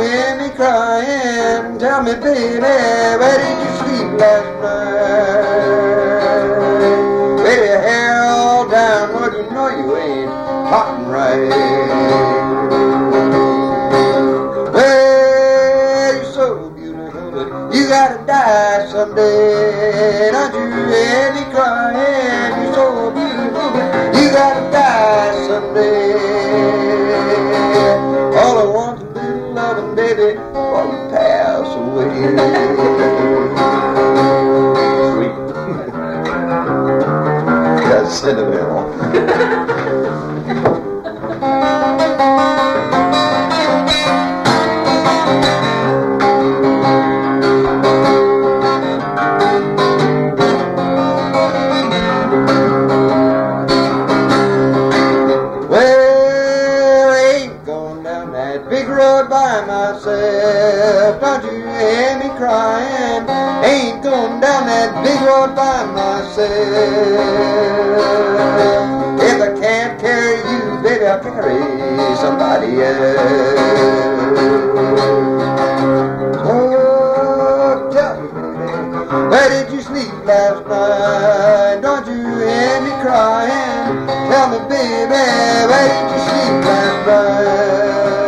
hear me crying? Tell me, baby, where did you sleep last night? With your hair all down, Lord, you know you ain't talking right. Well, you're so beautiful, but you gotta die someday. Don't you hear me crying? You're so beautiful, but you gotta die someday. All I want is a little loving, baby, before you pass away. Sweet. That's sentimental. Big road by myself, don't you hear me crying? Ain't going down that big road by myself. If I can't carry you, baby, I'll carry somebody else. Oh, tell me, baby, where did you sleep last night? Don't you hear me crying? Tell me, baby, where did you sleep last night?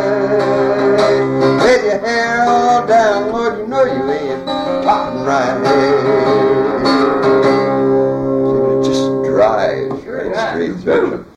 With your hair all down, Lord, you know you ain't talking right. Just drive right straight through.